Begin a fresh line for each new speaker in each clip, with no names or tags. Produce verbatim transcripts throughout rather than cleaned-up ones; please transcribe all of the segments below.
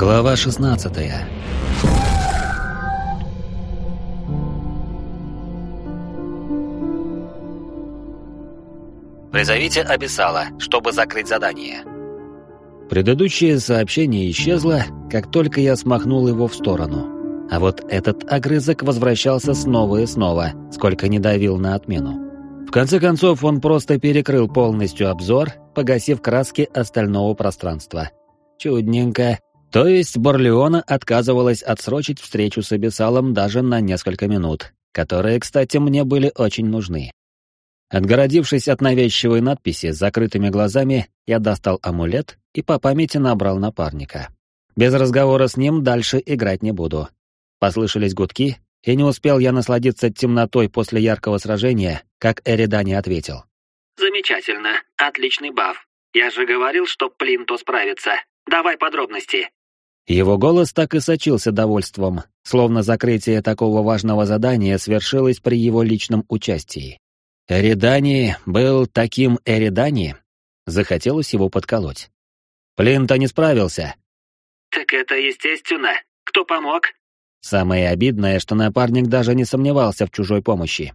Глава шестнадцатая.
Призовите Абиссала, чтобы закрыть задание.
Предыдущее сообщение исчезло, как только я смахнул его в сторону. А вот этот огрызок возвращался снова и снова, сколько не давил на отмену. В конце концов, он просто перекрыл полностью обзор, погасив краски остального пространства. Чудненько. То есть Борлеона отказывалась отсрочить встречу с Абиссалом даже на несколько минут, которые, кстати, мне были очень нужны. Отгородившись от навязчивой надписи с закрытыми глазами, я достал амулет и по памяти набрал напарника. Без разговора с ним дальше играть не буду. Послышались гудки, и не успел я насладиться темнотой после яркого сражения, как Эридани ответил.
Замечательно, отличный баф. Я же говорил, что Плинто справится. Давай подробности.
Его голос так и сочился довольством, словно закрытие такого важного задания свершилось при его личном участии. Эридани был таким Эридани? Захотелось его подколоть. Плинто не справился.
Так это естественно. Кто помог?
Самое обидное, что напарник даже не сомневался в чужой помощи.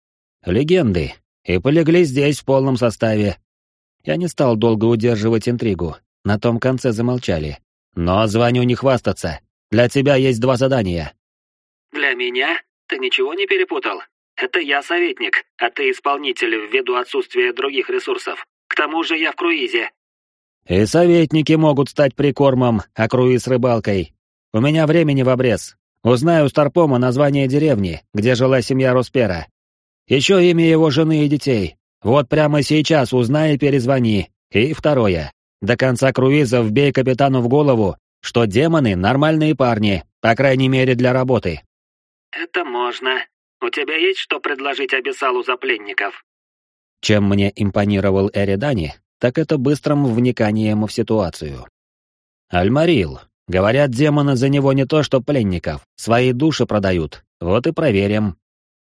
Легенды. И полегли здесь в полном составе. Я не стал долго удерживать интригу. На том конце замолчали. Но звоню не хвастаться. Для тебя есть два задания.
Для меня? Ты ничего не перепутал? Это я советник, а ты исполнитель ввиду отсутствия других ресурсов. К тому же я в круизе.
И советники могут стать прикормом, а круиз рыбалкой. У меня времени в обрез. Узнаю у Старпома название деревни, где жила семья Роспера. Еще имя его жены и детей. Вот прямо сейчас узнай и перезвони. И второе. До конца круиза вбей капитану в голову, что демоны — нормальные парни, по крайней мере для работы.
Это можно. У тебя есть что предложить Абиссалу за пленников?
Чем мне импонировал Эридани, так это быстрым вниканием в ситуацию. Альмарил. Говорят, демоны за него не то что пленников, свои души продают. Вот и проверим.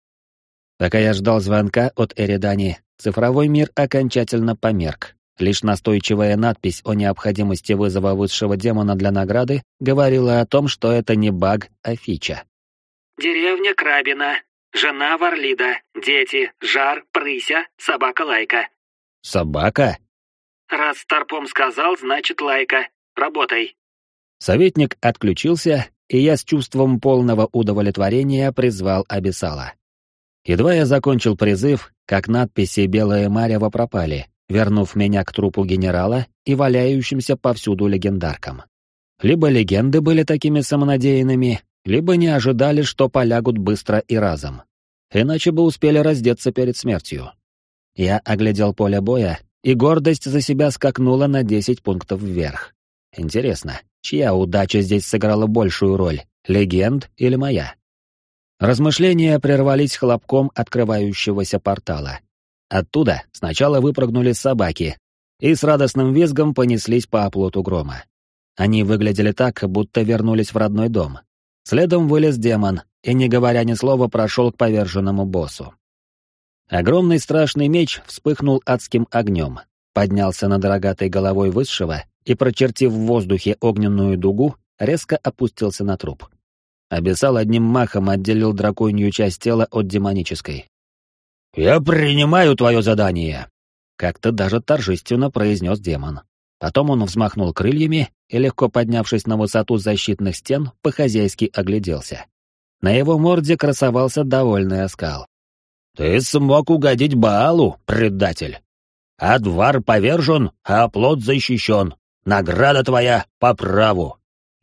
Пока я ждал звонка от Эридани, цифровой мир окончательно померк. Лишь настойчивая надпись о необходимости вызова высшего демона для награды говорила о том, что это не баг, а фича.
Деревня Крабина. Жена Варлида. Дети. Жар, Прыся, собака Лайка.
Собака?
Раз Старпом сказал, значит Лайка. Работай.
Советник отключился, и я с чувством полного удовлетворения призвал Абиссала. Едва я закончил призыв, как надписи «Белое марево» пропали, вернув меня к трупу генерала и валяющимся повсюду легендаркам. Либо легенды были такими самонадеянными, либо не ожидали, что полягут быстро и разом. Иначе бы успели раздеться перед смертью. Я оглядел поле боя, и гордость за себя скакнула на десять пунктов вверх. Интересно, чья удача здесь сыграла большую роль, легенд или моя? Размышления прервались хлопком открывающегося портала. Оттуда сначала выпрыгнули собаки и с радостным визгом понеслись по оплоту грома. Они выглядели так, будто вернулись в родной дом. Следом вылез демон и, не говоря ни слова, прошел к поверженному боссу. Огромный страшный меч вспыхнул адским огнем, поднялся над рогатой головой высшего и, прочертив в воздухе огненную дугу, резко опустился на труп. Абиссал одним махом отделил драконью часть тела от демонической. «Я принимаю твое задание!» Как-то даже торжественно произнес демон. Потом он взмахнул крыльями и, легко поднявшись на высоту защитных стен, по-хозяйски огляделся. На его морде красовался довольный оскал. «Ты смог угодить Баалу, предатель! Адвар повержен, а оплот защищен. Награда твоя по праву!»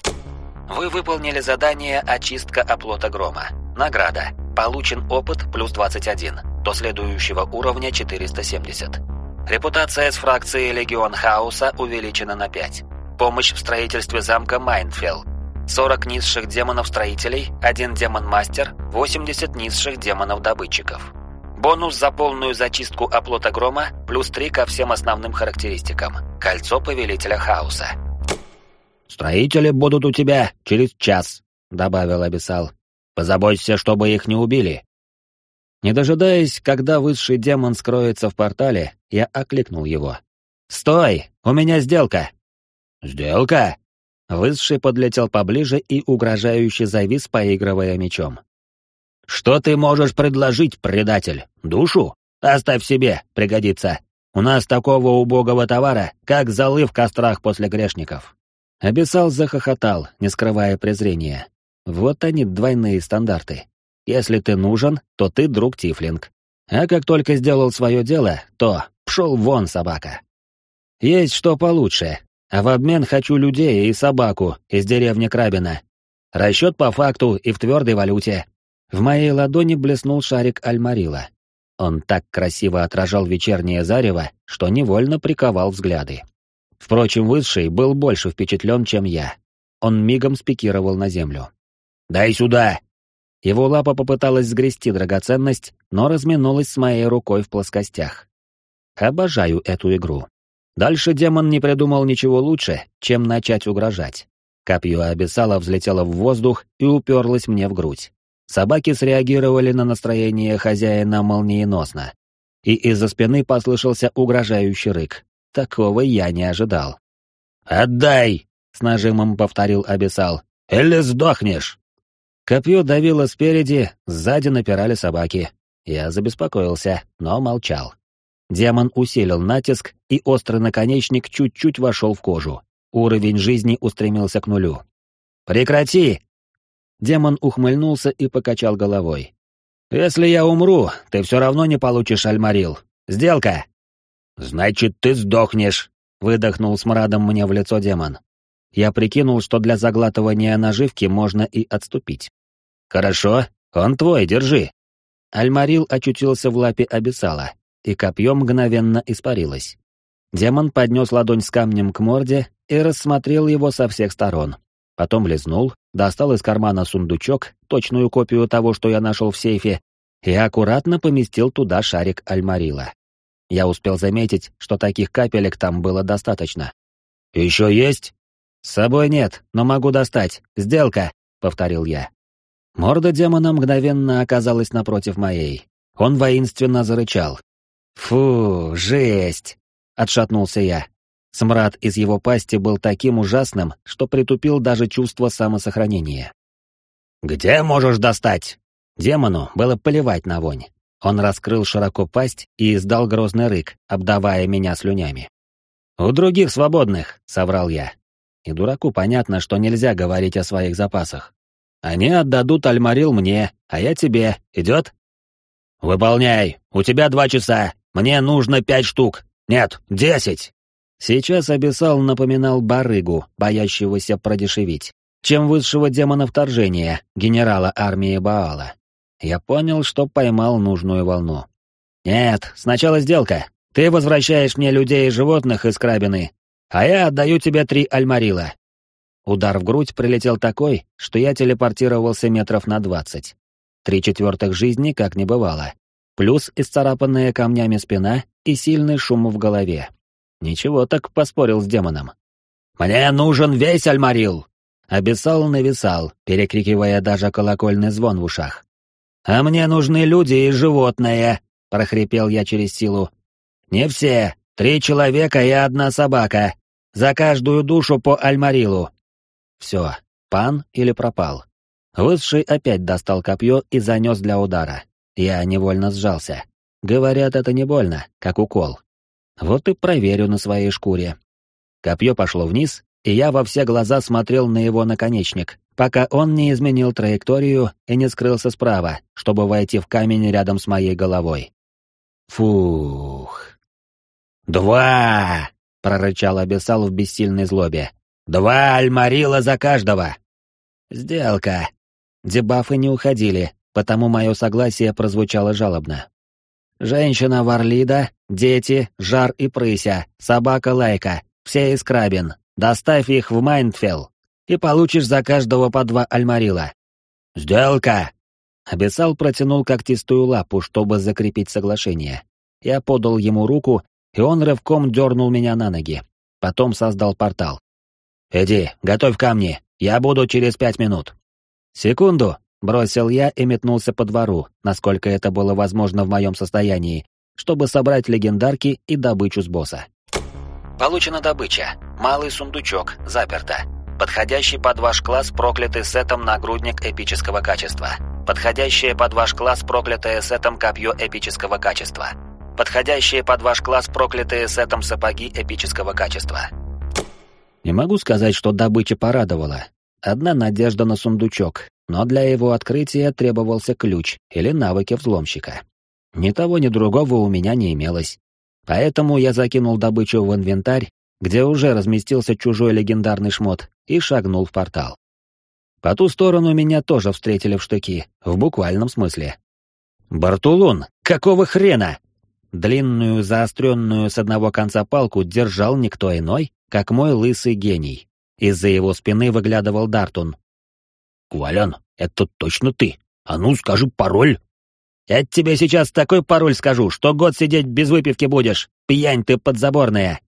Вы выполнили задание «Очистка оплота грома». Награда. Получен опыт плюс двадцать один. До следующего уровня четыреста семьдесят. Репутация с фракцией Легион Хаоса увеличена на пять. Помощь в строительстве замка Майндфелл. сорок низших демонов-строителей, один демон-мастер, восемьдесят низших демонов-добытчиков. Бонус за полную зачистку оплота грома, плюс три ко всем основным характеристикам. Кольцо Повелителя Хаоса.
«Строители будут у тебя через час», — добавил Абиссал. «Позаботься, чтобы их не убили». Не дожидаясь, когда высший демон скроется в портале, я окликнул его. «Стой! У меня сделка!» «Сделка? Высший подлетел поближе и угрожающе завис, поигрывая мечом. «Что ты можешь предложить, предатель? Душу? Оставь себе, пригодится. У нас такого убогого товара, как золы в кострах после грешников». Абиссал захохотал, не скрывая презрения. Вот они, двойные стандарты. Если ты нужен, то ты друг Тифлинг. А как только сделал свое дело, то пшел вон, собака. Есть что получше, а в обмен хочу людей и собаку из деревни Крабина. Расчет по факту и в твердой валюте. В моей ладони блеснул шарик Альмарила. Он так красиво отражал вечернее зарево, что невольно приковал взгляды. Впрочем, Высший был больше впечатлен, чем я. Он мигом спикировал на землю. «Дай сюда!» Его лапа попыталась сгрести драгоценность, но разминулась с моей рукой в плоскостях. Обожаю эту игру. Дальше демон не придумал ничего лучше, чем начать угрожать. Копье Абиссала взлетело в воздух и уперлось мне в грудь. Собаки среагировали на настроение хозяина молниеносно. И из-за спины послышался угрожающий рык. Такого я не ожидал. «Отдай!» — с нажимом повторил Абиссал. «Или сдохнешь!» Копье давило спереди, сзади напирали собаки. Я забеспокоился, но молчал. Демон усилил натиск, и острый наконечник чуть-чуть вошел в кожу. Уровень жизни устремился к нулю. «Прекрати!» Демон ухмыльнулся и покачал головой. «Если я умру, ты все равно не получишь Альмарил. Сделка!» «Значит, ты сдохнешь!» — выдохнул смрадом мне в лицо демон. Я прикинул, что для заглатывания наживки можно и отступить. «Хорошо, он твой, держи!» Альмарил очутился в лапе Абиссала, и копье мгновенно испарилось. Демон поднес ладонь с камнем к морде и рассмотрел его со всех сторон. Потом лизнул, достал из кармана сундучок, точную копию того, что я нашел в сейфе, и аккуратно поместил туда шарик Альмарила. Я успел заметить, что таких капелек там было достаточно. «Еще есть?» «С собой нет, но могу достать. Сделка», — повторил я. Морда демона мгновенно оказалась напротив моей. Он воинственно зарычал. «Фу, жесть!» — отшатнулся я. Смрад из его пасти был таким ужасным, что притупил даже чувство самосохранения. «Где можешь достать?» Демону было плевать на вонь. Он раскрыл широко пасть и издал грозный рык, обдавая меня слюнями. «У других свободных», — соврал я. И дураку понятно, что нельзя говорить о своих запасах. «Они отдадут Альмарил мне, а я тебе. Идет?» «Выполняй! У тебя два часа! Мне нужно пять штук! Нет, десять!» Сейчас Абиссал напоминал барыгу, боящегося продешевить, чем высшего демона вторжения, генерала армии Баала. Я понял, что поймал нужную волну. «Нет, сначала сделка. Ты возвращаешь мне людей и животных из Крабины, а я отдаю тебе три Альмарила». Удар в грудь прилетел такой, что я телепортировался метров на двадцать. Три четвертых жизни как не бывало. Плюс исцарапанная камнями спина и сильный шум в голове. Ничего так поспорил с демоном. «Мне нужен весь Альмарил!» Абиссал нависал, перекрикивая даже колокольный звон в ушах. «А мне нужны люди и животные!» — прохрипел я через силу. «Не все. Три человека и одна собака. За каждую душу по Альмарилу». Все, пан или пропал. Высший опять достал копье и занес для удара. Я невольно сжался. Говорят, это не больно, как укол. Вот и проверю на своей шкуре. Копье пошло вниз, и я во все глаза смотрел на его наконечник, пока он не изменил траекторию и не скрылся справа, чтобы войти в камень рядом с моей головой. Фух. «Два!» — прорычал Абиссал в бессильной злобе. «Два Альмарила за каждого!» «Сделка!» Дебафы не уходили, потому мое согласие прозвучало жалобно. «Женщина Варлида, дети, Жар и Прыся, собака Лайка, все из Крабин. Доставь их в Майндфелл, и получишь за каждого по два Альмарила». «Сделка!» Абиссал протянул когтистую лапу, чтобы закрепить соглашение. Я подал ему руку, и он рывком дернул меня на ноги. Потом создал портал. «Иди, готовь камни, я буду через пять минут». «Секунду», — бросил я и метнулся по двору, насколько это было возможно в моем состоянии, чтобы собрать легендарки и добычу с босса.
Получена добыча. Малый сундучок, заперто. Подходящий под ваш класс проклятый сетом нагрудник эпического качества. Подходящее под ваш класс проклятое сетом копье эпического качества. Подходящие под ваш класс проклятые сетом сапоги эпического качества.
Не могу сказать, что добыча порадовала. Одна надежда на сундучок, но для его открытия требовался ключ или навыки взломщика. Ни того, ни другого у меня не имелось. Поэтому я закинул добычу в инвентарь, где уже разместился чужой легендарный шмот, и шагнул в портал. По ту сторону меня тоже встретили в штыки, в буквальном смысле. «Бартулун, какого хрена?» Длинную, заостренную с одного конца палку держал никто иной, как мой лысый гений. Из-за его спины выглядывал Дартун.
«Квалян, это точно ты? А ну, скажи пароль!»
«Я тебе сейчас такой пароль скажу, что год сидеть без выпивки будешь, пьянь ты подзаборная!»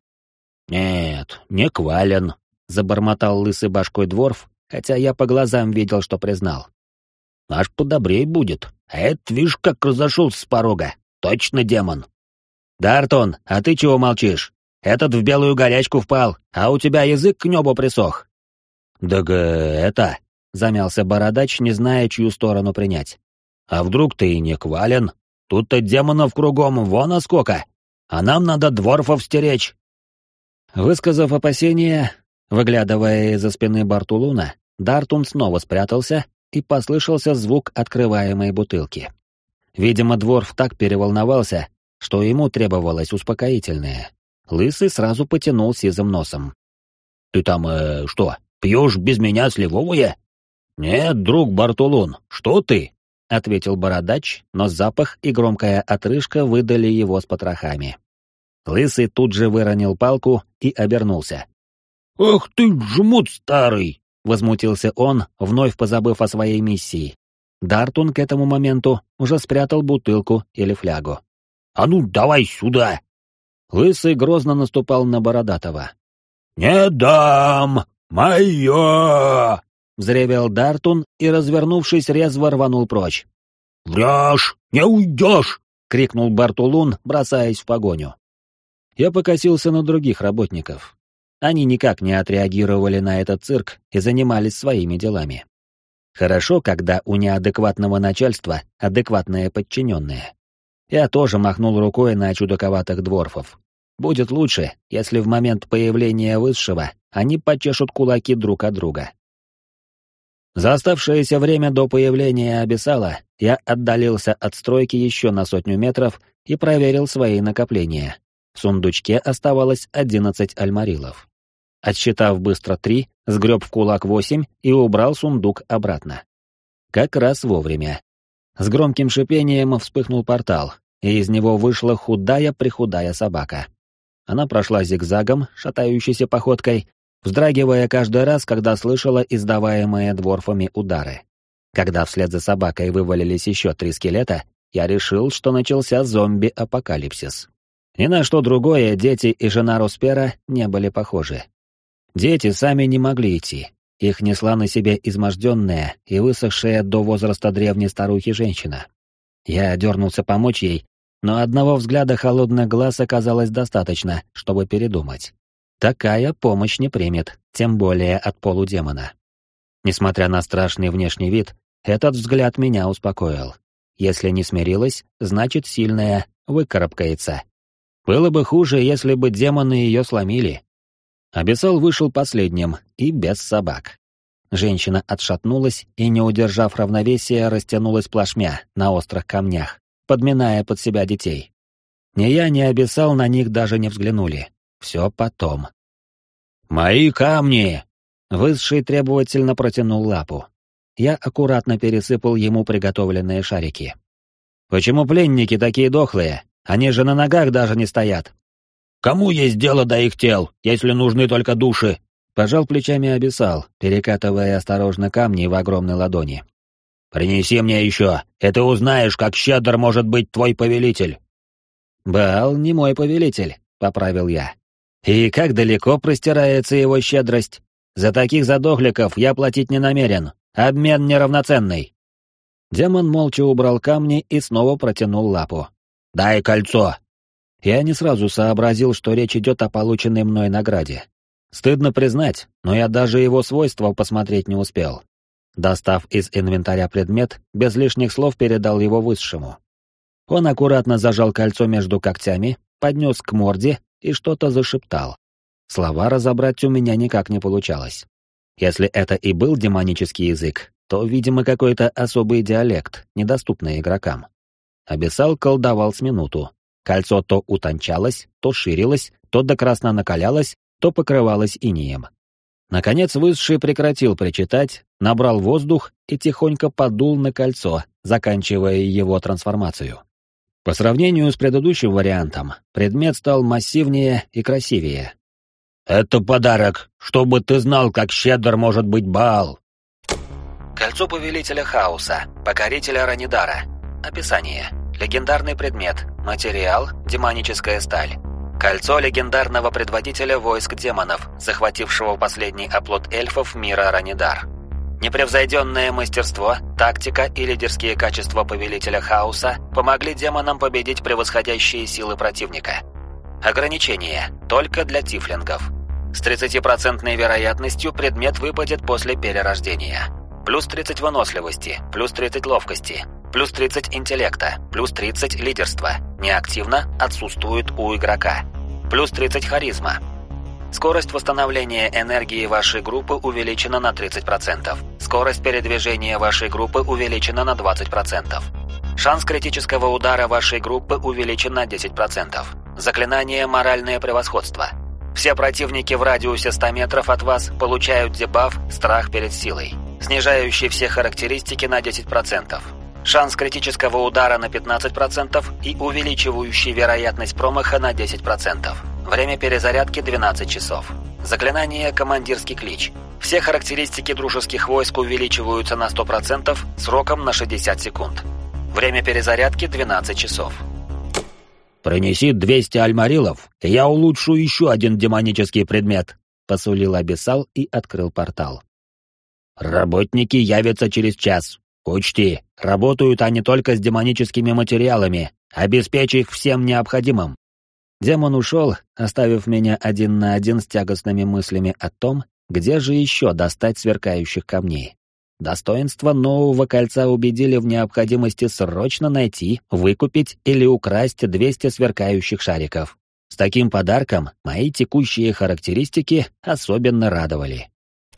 «Нет, не Квалян», — забормотал лысый башкой дворф, хотя я по глазам видел, что признал. «Наш подобрей будет, а это, видишь, как разошелся с порога. Точно демон».
«Дартун, а ты чего молчишь? Этот в белую горячку впал, а у тебя язык к небу присох».
«Да га это...» — замялся бородач, не зная, чью сторону принять. «А вдруг ты и не Квалян? Тут-то демонов кругом вон а сколько, а нам надо дворфов стеречь».
Высказав опасения, выглядывая из-за спины Бартулуна, Дартун снова спрятался, и послышался звук открываемой бутылки. Видимо, дворф так переволновался, что ему требовалось успокоительное. Лысый сразу потянул сизым носом.
«Ты там, э, что, пьешь без меня сливовое?» «Нет, друг Бартулун, что ты?» — ответил бородач, но запах и громкая отрыжка выдали его с потрохами.
Лысый тут же выронил палку и обернулся.
«Ах ты, жмут старый!»
— возмутился он, вновь позабыв о своей миссии. Дартун к этому моменту уже спрятал бутылку или флягу.
«А ну, давай сюда!»
Лысый грозно наступал на Бородатого.
«Не дам! Мое!»
— взревел Дартун и, развернувшись, резво рванул прочь.
«Врешь! Не уйдешь!»
— крикнул Бартулун, бросаясь в погоню. Я покосился на других работников. Они никак не отреагировали на этот цирк и занимались своими делами. Хорошо, когда у неадекватного начальства адекватные подчиненные. Я тоже махнул рукой на чудаковатых дворфов. Будет лучше, если в момент появления высшего они почешут кулаки друг от друга. За оставшееся время до появления Абиссала я отдалился от стройки еще на сотню метров и проверил свои накопления. В сундучке оставалось одиннадцать альмарилов. Отсчитав быстро три, сгреб в кулак восемь и убрал сундук обратно. Как раз вовремя. С громким шипением вспыхнул портал, и из него вышла худая-прихудая собака. Она прошла зигзагом, шатающейся походкой, вздрагивая каждый раз, когда слышала издаваемые дворфами удары. Когда вслед за собакой вывалились еще три скелета, я решил, что начался зомби-апокалипсис. Ни на что другое дети и жена Роспера не были похожи. Дети сами не могли идти. Их несла на себе изможденная и высохшая до возраста древней старухи женщина. Я дернулся помочь ей, но одного взгляда холодных глаз оказалось достаточно, чтобы передумать. Такая помощь не примет, тем более от полудемона. Несмотря на страшный внешний вид, этот взгляд меня успокоил. Если не смирилась, значит сильная выкарабкается. Было бы хуже, если бы демоны ее сломили. Абиссал вышел последним и без собак. Женщина отшатнулась и, не удержав равновесия, растянулась плашмя на острых камнях, подминая под себя детей. Ни я, ни Абиссал на них даже не взглянули. Все потом.
«Мои камни!»
Высший требовательно протянул лапу. Я аккуратно пересыпал ему приготовленные шарики. «Почему пленники такие дохлые? Они же на ногах даже не стоят».
«Кому есть дело до их тел, если нужны только души?»
Пожал плечами Абиссал, перекатывая осторожно камни в огромной ладони.
«Принеси мне еще, и ты узнаешь, как щедр может быть твой повелитель».
«Баал не мой повелитель», — поправил я. «И как далеко простирается его щедрость? За таких задохликов я платить не намерен. Обмен неравноценный». Демон молча убрал камни и снова протянул лапу.
«Дай кольцо».
Я не сразу сообразил, что речь идет о полученной мной награде. Стыдно признать, но я даже его свойства посмотреть не успел. Достав из инвентаря предмет, без лишних слов передал его высшему. Он аккуратно зажал кольцо между когтями, поднес к морде и что-то зашептал. Слова разобрать у меня никак не получалось. Если это и был демонический язык, то, видимо, какой-то особый диалект, недоступный игрокам. Абиссал колдовал с минуту. Кольцо то утончалось, то ширилось, то до красна накалялось, то покрывалось инеем. Наконец Высший прекратил причитать, набрал воздух и тихонько подул на кольцо, заканчивая его трансформацию. По сравнению с предыдущим вариантом, предмет стал массивнее и красивее.
«Это подарок, чтобы ты знал, как щедр может быть Баал!»
Кольцо Повелителя Хаоса, Покорителя Ранидара. Описание. Легендарный предмет. Материал – демоническая сталь. Кольцо легендарного предводителя войск демонов, захватившего последний оплот эльфов мира Ранидар. Непревзойденное мастерство, тактика и лидерские качества Повелителя Хаоса помогли демонам победить превосходящие силы противника. Ограничение. Только для тифлингов. С тридцатипроцентной вероятностью предмет выпадет после перерождения. Плюс тридцать выносливости, плюс тридцать ловкости, плюс тридцать интеллекта, плюс тридцать лидерства. Неактивно отсутствует у игрока. Плюс тридцать харизма. Скорость восстановления энергии вашей группы увеличена на тридцать процентов. Скорость передвижения вашей группы увеличена на двадцать процентов. Шанс критического удара вашей группы увеличен на десять процентов. Заклинание «Моральное превосходство». Все противники в радиусе ста метров от вас получают дебаф «Страх перед силой», снижающий все характеристики на десять процентов. Шанс критического удара на пятнадцать процентов и увеличивающий вероятность промаха на десять процентов. Время перезарядки двенадцать часов. Заклинание «Командирский клич». Все характеристики дружеских войск увеличиваются на сто процентов сроком на шестьдесят секунд. Время перезарядки двенадцать часов.
«Принеси двести альмарилов, и я улучшу еще один демонический предмет», — посулил Абиссал и открыл портал. «Работники явятся через час. Учти, работают они только с демоническими материалами. Обеспечь их всем необходимым».
Демон ушел, оставив меня один на один с тягостными мыслями о том, где же еще достать сверкающих камней. Достоинства нового кольца убедили в необходимости срочно найти, выкупить или украсть двести сверкающих шариков. С таким подарком мои текущие характеристики особенно радовали.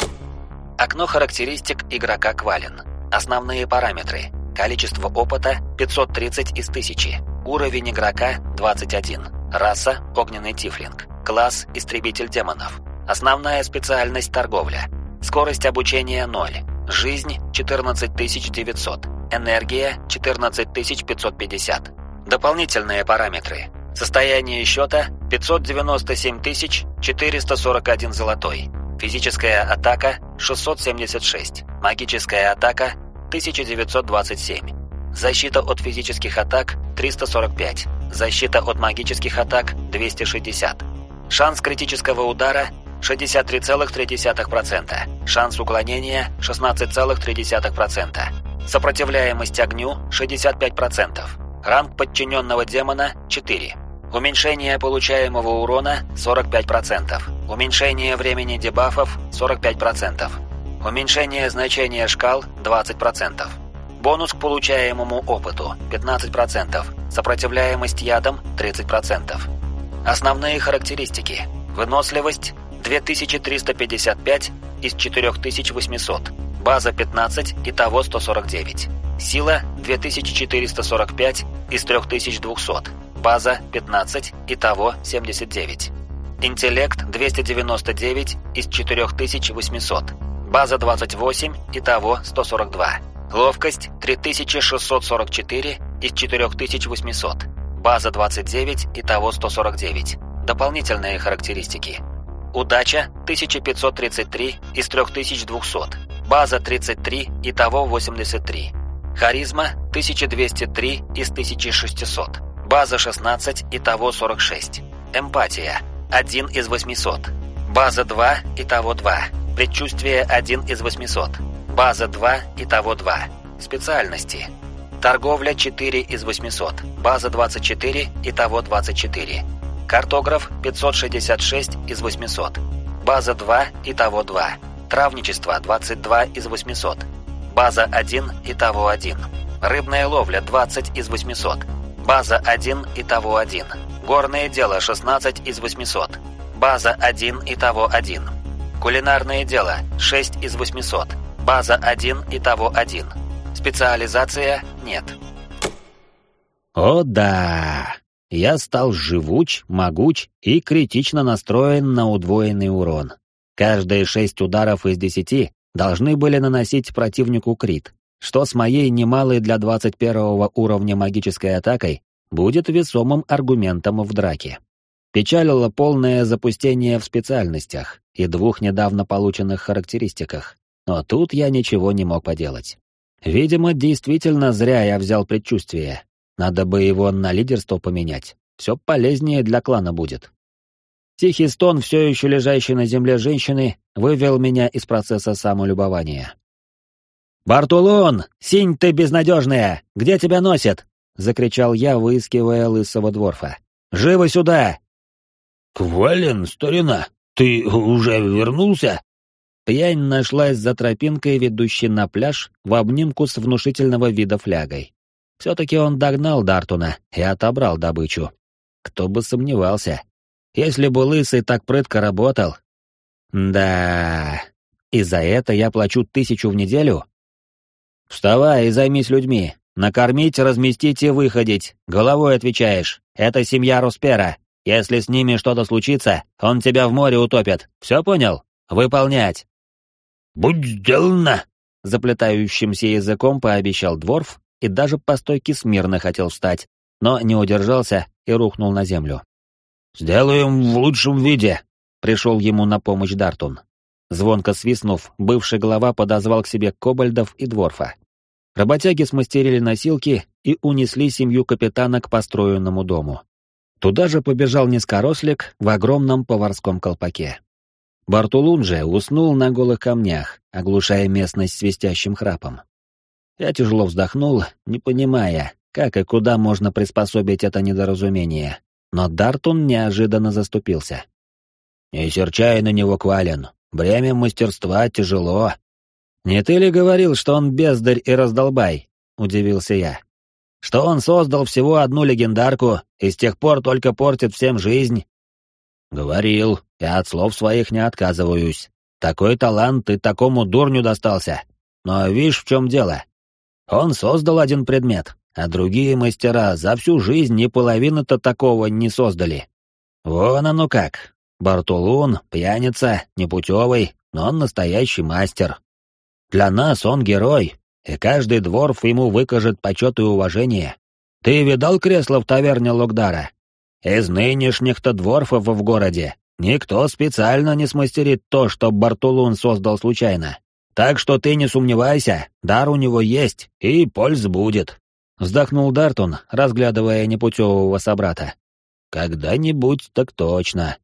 Окно характеристик игрока Квален. Основные параметры. Количество опыта пятьсот тридцать из тысячи. Уровень игрока двадцать один. Раса огненный тифлинг. Класс истребитель демонов. Основная специальность торговля. Скорость обучения ноль. Жизнь четырнадцать тысяч девятьсот. Энергия четырнадцать тысяч пятьсот пятьдесят. Дополнительные параметры. Состояние счета пятьсот девяносто семь тысяч четыреста сорок один золотой. Физическая атака шестьсот семьдесят шесть. Магическая атака тысяча девятьсот двадцать семь. Защита от физических атак триста сорок пять. Защита от магических атак двести шестьдесят. Шанс критического удара шестьдесят три целых три десятых процента. Шанс уклонения шестнадцать целых три десятых процента. Сопротивляемость огню шестьдесят пять процентов. Ранг подчиненного демона четыре. Уменьшение получаемого урона сорок пять процентов. Уменьшение времени дебафов сорок пять процентов. Уменьшение значения шкал двадцать процентов. Бонус к получаемому опыту пятнадцать процентов. Сопротивляемость ядам тридцать процентов. Основные характеристики. Выносливость две тысячи триста пятьдесят пять из четыре тысячи восемьсот. База пятнадцать, итого сто сорок девять. Сила две тысячи четыреста сорок пять из три тысячи двухсот. База пятнадцать, итого семьдесят девять. Интеллект двести девяносто девять из четыре тысячи восемьсот. База двадцать восемь, итого сто сорок два. Ловкость три тысячи шестьсот сорок четыре из четыре тысячи восемьсот. База двадцать девять, итого сто сорок девять. Дополнительные характеристики. Удача тысяча пятьсот тридцать три из три тысячи двухсот. База тридцать три, итого восемьдесят три. Харизма тысяча двести три из тысячи шестисот. База шестнадцать, итого сорок шесть. Эмпатия один из восьмисот. База два, итого два. Предчувствие один из восьмисот. База два, итого два. Специальности. Торговля четыре из восьмисот. База двадцать четыре, итого двадцать четыре. Картограф пятьсот шестьдесят шесть из восьмисот. База два, итого два. Травничество двадцать два из восьмисот. База один, итого один. Рыбная ловля двадцать из восьмисот. База один, итого один. Горное дело шестнадцать из восьмисот. База один, итого один. Кулинарное дело шесть из восьмисот. База один, итого один. Специализация нет.
О да! Я стал живуч, могуч и критично настроен на удвоенный урон. Каждые шесть ударов из десяти должны были наносить противнику крит, что с моей немалой для двадцать первого уровня магической атакой будет весомым аргументом в драке. Печалило полное запустение в специальностях и двух недавно полученных характеристиках, но тут я ничего не мог поделать. Видимо, действительно зря я взял предчувствие. Надо бы его на лидерство поменять. Все полезнее для клана будет. Тихий стон, все еще лежащей на земле женщины, вывел меня из процесса самолюбования. «Бартулун! Синь ты безнадежная! Где тебя носит?» — закричал я, выискивая лысого дворфа. «Живо сюда!»
«Квален, старина, ты уже вернулся?»
Пьянь нашлась за тропинкой, ведущей на пляж, в обнимку с внушительного вида флягой. Все-таки он догнал Дартуна и отобрал добычу. Кто бы сомневался. Если бы Лысый так прытко работал... Да... И за это я плачу тысячу в неделю? Вставай и займись людьми. Накормить, разместить и выходить. Головой отвечаешь. Это семья Руспера. Если с ними что-то случится, он тебя в море утопит. Все понял? Выполнять.
«Будь сделано!»
Заплетающимся языком пообещал дворф и даже по стойке смирно хотел встать, но не удержался и рухнул на землю.
«Сделаем в лучшем виде!»
— пришел ему на помощь Дартун. Звонко свистнув, бывший глава подозвал к себе кобальдов и дворфа. Работяги смастерили носилки и унесли семью капитана к построенному дому. Туда же побежал низкорослик в огромном поварском колпаке. Бартулун же уснул на голых камнях, оглушая местность свистящим храпом. Я тяжело вздохнул, не понимая, как и куда можно приспособить это недоразумение, но Дартун неожиданно заступился.
«Не серчай на него, Квален, бремя мастерства тяжело».
«Не ты ли говорил, что он бездарь и раздолбай?» — удивился я. «Что он создал всего одну легендарку и с тех пор только портит всем жизнь?»
«Говорил, я от слов своих не отказываюсь. Такой талант и такому дурню достался. Но видишь, в чем дело? Он создал один предмет, а другие мастера за всю жизнь ни половины-то такого не создали. Вон оно как. Бартулун, пьяница, непутевый, но он настоящий мастер. Для нас он герой, и каждый дворф ему выкажет почет и уважение. Ты видал кресло в таверне Локдара? Из нынешних-то дворфов в городе никто специально не смастерит то, что Бартулун создал случайно. Так что ты не сомневайся, дар у него есть, и польза будет. Вздохнул Дартун, разглядывая непутевого собрата. Когда-нибудь так точно.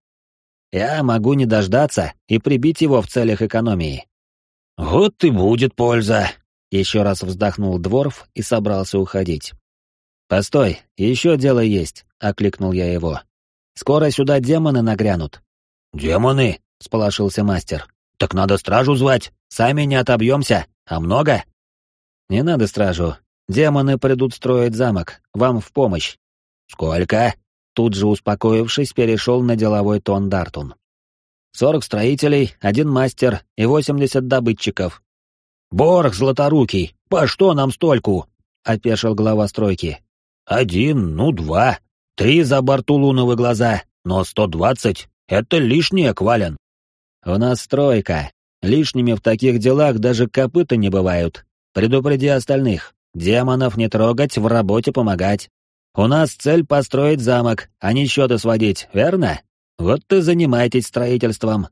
Я могу не дождаться и прибить его в целях экономии. Вот и будет польза. Еще раз вздохнул дворф и собрался уходить. «Постой, еще дело есть», — окликнул я его. «Скоро сюда демоны нагрянут». «Демоны?» —
всполошился мастер.
«Так надо стражу звать, сами не отобьемся, а много?»
«Не надо стражу, демоны придут строить замок, вам в помощь».
«Сколько?»
Тут же успокоившись, перешел на деловой тон Дартун. «Сорок строителей, один мастер и восемьдесят добытчиков».
«Борг златорукий, по что нам стольку?»
— опешил глава стройки.
«Один, ну два. Три за Бартулуновы глаза, но сто двадцать — это лишнее, Квален».
«У нас стройка. Лишними в таких делах даже копыта не бывают. Предупреди остальных. Демонов не трогать, в работе помогать. У нас цель построить замок, а не счеты сводить, верно? Вот и занимайтесь строительством».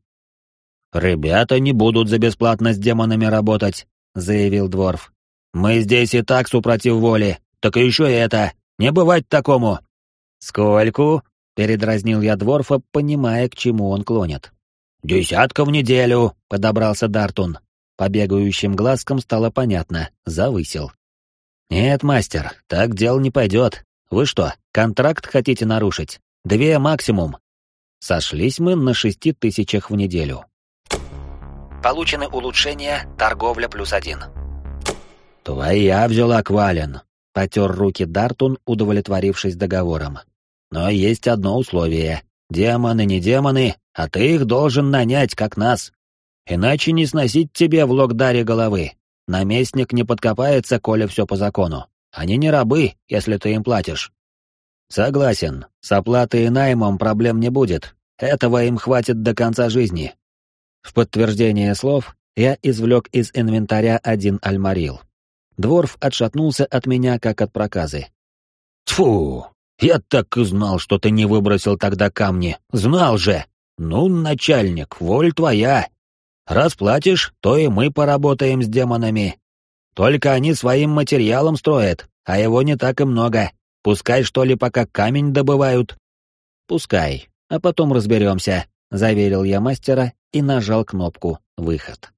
«Ребята не будут за бесплатно с демонами работать», — заявил дворф. «Мы здесь и так супротив воли, так и еще и это. Не бывать такому».
«Скольку?» — передразнил я дворфа, понимая, к чему он клонит.
«Десятка в неделю», —
подобрался Дартун. По бегающим глазкам стало понятно, завысил. «Нет, мастер, так дело не пойдет. Вы что, контракт хотите нарушить? Две максимум». Сошлись мы на шести тысячах в неделю.
Получены улучшения «Торговля плюс один».
«Твоя взяла, Квален», — потер руки Дартун, удовлетворившись договором. «Но есть одно условие. Демоны не демоны, а ты их должен нанять, как нас. Иначе не сносить тебе в Локдаре головы. Наместник не подкопается, коли все по закону. Они не рабы, если ты им платишь». «Согласен, с оплатой и наймом проблем не будет. Этого им хватит до конца жизни». В подтверждение слов я извлек из инвентаря один альмарил. Дворф отшатнулся от меня, как от проказы. «Тьфу! Я так и знал, что ты не выбросил тогда камни. Знал же! Ну, начальник, воль твоя! Раз платишь, то и мы поработаем с демонами. Только они своим материалом строят, а его не так и много. Пускай, что ли, пока камень добывают». «Пускай, а потом разберемся», — заверил я мастера и нажал кнопку «Выход».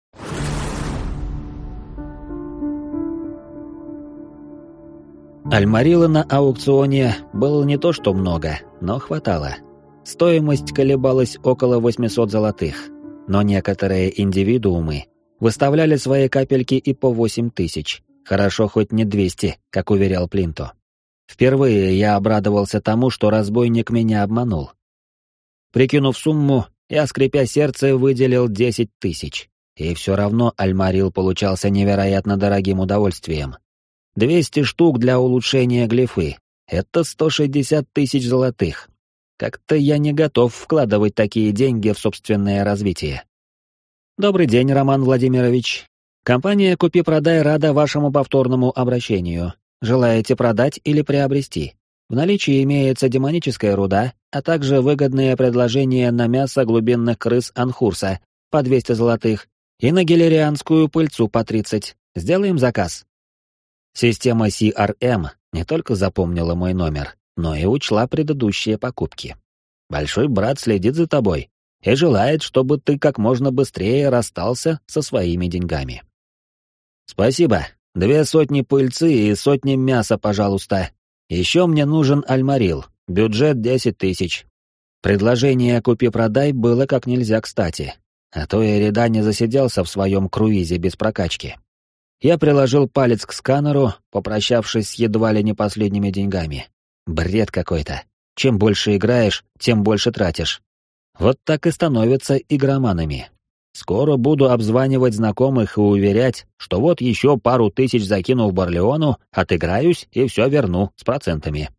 Альмарила на аукционе было не то что много, но хватало. Стоимость колебалась около восьмисот золотых, но некоторые индивидуумы выставляли свои капельки и по восемь тысяч, хорошо хоть не двести, как уверял Плинто. Впервые я обрадовался тому, что разбойник меня обманул. Прикинув сумму, я, скрипя сердце, выделил десять тысяч, и все равно альмарил получался невероятно дорогим удовольствием. двести штук для улучшения глифы — это сто шестьдесят тысяч золотых. Как-то я не готов вкладывать такие деньги в собственное развитие. Добрый день, Роман Владимирович. Компания «Купи-продай» рада вашему повторному обращению. Желаете продать или приобрести? В наличии имеется демоническая руда, а также выгодные предложения на мясо глубинных крыс Анхурса по двести золотых и на гелерианскую пыльцу по тридцать. Сделаем заказ. Система си ар эм не только запомнила мой номер, но и учла предыдущие покупки. Большой брат следит за тобой и желает, чтобы ты как можно быстрее расстался со своими деньгами. Спасибо. Две сотни пыльцы и сотни мяса, пожалуйста. Еще мне нужен альмарил, бюджет десять тысяч. Предложение «Купи-продай» было как нельзя кстати, а то и Эрида не засиделся в своем круизе без прокачки. Я приложил палец к сканеру, попрощавшись с едва ли не последними деньгами. Бред какой-то. Чем больше играешь, тем больше тратишь. Вот так и становятся игроманами. Скоро буду обзванивать знакомых и уверять, что вот еще пару тысяч закину в Барлеону, отыграюсь и все верну с процентами.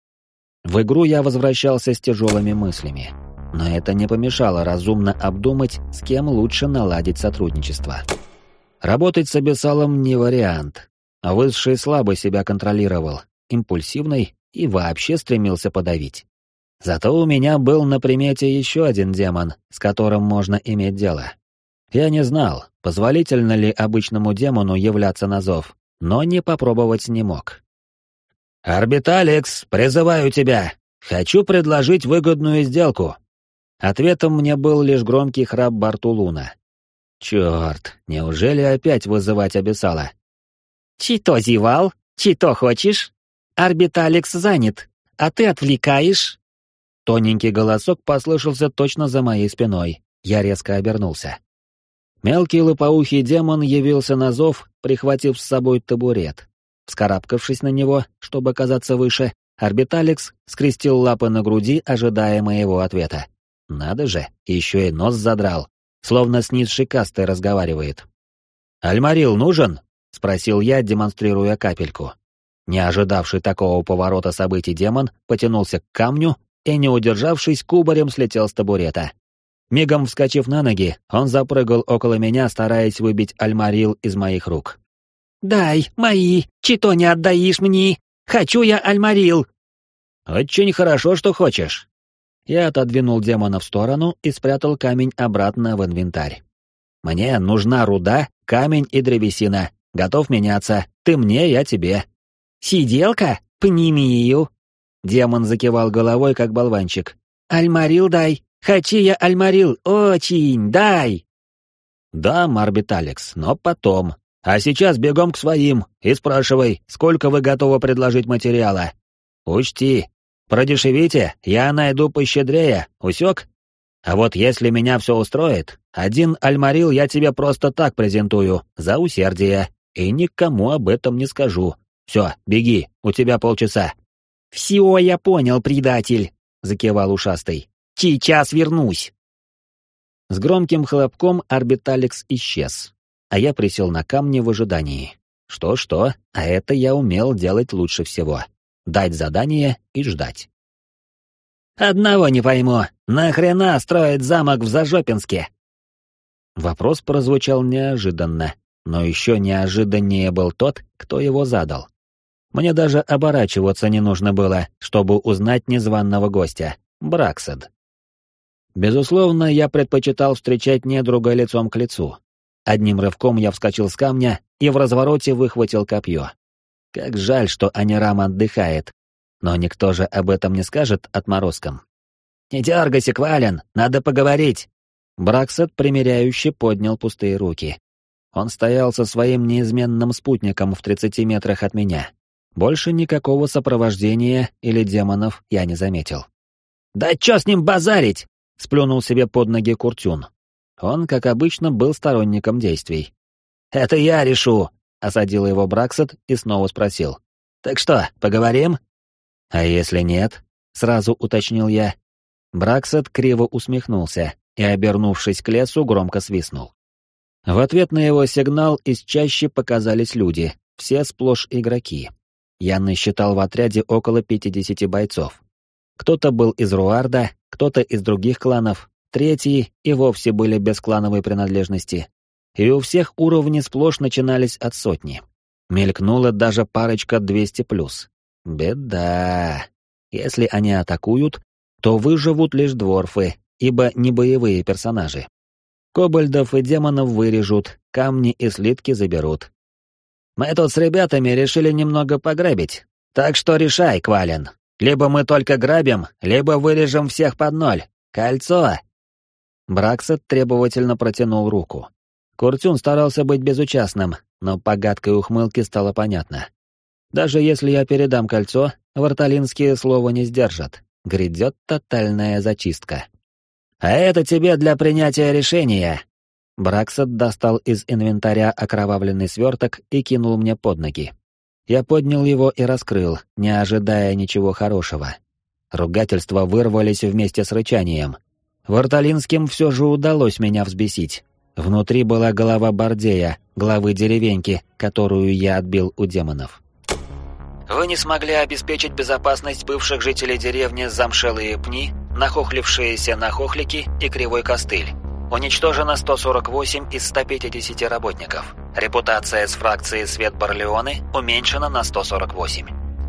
В игру я возвращался с тяжелыми мыслями, но это не помешало разумно обдумать, с кем лучше наладить сотрудничество. Работать с Абиссалом не вариант. Высший слабо себя контролировал, импульсивный и вообще стремился подавить. Зато у меня был на примете еще один демон, с которым можно иметь дело. Я не знал, позволительно ли обычному демону являться на зов, но не попробовать не мог. «Орбиталекс, призываю тебя! Хочу предложить выгодную сделку!» Ответом мне был лишь громкий храп Бартулуна. Черт, неужели опять вызывать Абиссала?
«Чито зевал? Чито хочешь? Орбиталекс занят, а ты отвлекаешь?»
Тоненький голосок послышался точно за моей спиной. Я резко обернулся. Мелкий лопоухий демон явился на зов, прихватив с собой табурет. Вскарабкавшись на него, чтобы казаться выше, Орбиталекс скрестил лапы на груди, ожидая моего ответа. Надо же, еще и нос задрал, словно с низшей кастой разговаривает. «Альмарил нужен?» — спросил я, демонстрируя капельку. Не ожидавший такого поворота событий демон потянулся к камню и, не удержавшись, кубарем слетел с табурета. Мигом вскочив на ноги, он запрыгал около меня, стараясь выбить альмарил из моих рук.
«Дай, мои, чито не отдаишь мне! Хочу я альмарил!»
«Очень хорошо, что хочешь». Я отодвинул демона в сторону и спрятал камень обратно в инвентарь. «Мне нужна руда, камень и древесина. Готов меняться. Ты мне, я тебе».
«Сиделка? Пнемию!»
Демон закивал головой, как болванчик.
«Альмарил дай! Хочу я альмарил! Очень! Дай!»
«Дам, Орбиталекс, но потом. А сейчас бегом к своим и спрашивай, сколько вы готовы предложить материала. Учти, продешевите, я найду пощедрее, усек? А вот если меня все устроит, один альмарил я тебе просто так презентую, за усердие, и никому об этом не скажу. Все, беги, у тебя полчаса».
«Все я понял, предатель», — закивал ушастый. «Сейчас вернусь».
С громким хлопком орбиталекс исчез, а я присел на камни в ожидании. Что-что, а это я умел делать лучше всего. Дать задание и ждать.
«Одного не пойму, нахрена строить замок в Зажопинске?»
Вопрос прозвучал неожиданно, но еще неожиданнее был тот, кто его задал. Мне даже оборачиваться не нужно было, чтобы узнать незваного гостя — Браксед. Безусловно, я предпочитал встречать недруга лицом к лицу. Одним рывком я вскочил с камня и в развороте выхватил копье. Как жаль, что Анирам отдыхает, но никто же об этом не скажет отморозкам.
«Не дергайся, Квален, надо поговорить!»
Браксед примиряюще поднял пустые руки. Он стоял со своим неизменным спутником в тридцати метрах от меня. Больше никакого сопровождения или демонов я не заметил.
«Да чё с ним базарить?»
— сплюнул себе под ноги Куртюн. Он, как обычно, был сторонником действий.
«Это я решу»,
— осадил его Браксед и снова спросил.
«Так что, поговорим?»
«А если нет?» — сразу уточнил я. Браксед криво усмехнулся и, обернувшись к лесу, громко свистнул. В ответ на его сигнал из чащи показались люди, все сплошь игроки. Я насчитал в отряде около пятидесяти бойцов. Кто-то был из Руарда, кто-то из других кланов, третьи и вовсе были без клановой принадлежности. И у всех уровни сплошь начинались от сотни. Мелькнула даже парочка двести плюс. Беда. Если они атакуют, то выживут лишь дворфы, ибо не боевые персонажи. Кобальдов и демонов вырежут, камни и слитки заберут.
«Мы тут с ребятами решили немного пограбить, так что решай, Квален. Либо мы только грабим, либо вырежем всех под ноль. Кольцо!»
Браксед требовательно протянул руку. Куртюн старался быть безучастным, но по гадкой ухмылке стало понятно. Даже если я передам кольцо, варталинские слова не сдержат. Грядет тотальная зачистка.
«А это тебе для принятия решения!»
Браксед достал из инвентаря окровавленный сверток и кинул мне под ноги. Я поднял его и раскрыл, не ожидая ничего хорошего. Ругательства вырвались вместе с рычанием. Варталинским все же удалось меня взбесить. Внутри была голова Бардея, главы деревеньки, которую я отбил у демонов.
Вы не смогли обеспечить безопасность бывших жителей деревни Замшелые Пни, Нахохлившиеся Нахохлики и Кривой Костыль. Уничтожено сто сорок восемь из ста пятидесяти работников. Репутация с фракции Свет Барлеоны уменьшена на сто сорок восемь.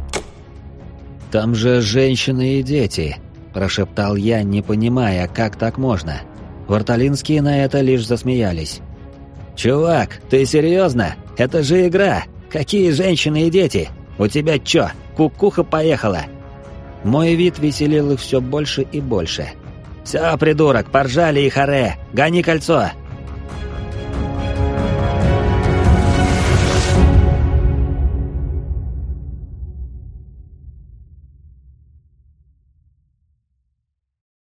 «Там же женщины и дети», — прошептал я, не понимая, как так можно. Варталинские на это лишь засмеялись.
«Чувак, ты серьезно? Это же игра! Какие женщины и дети? У тебя чё, кукуха поехала?»
Мой вид веселил их все больше и больше.
«Все, придурок, поржали и харе! Гони кольцо!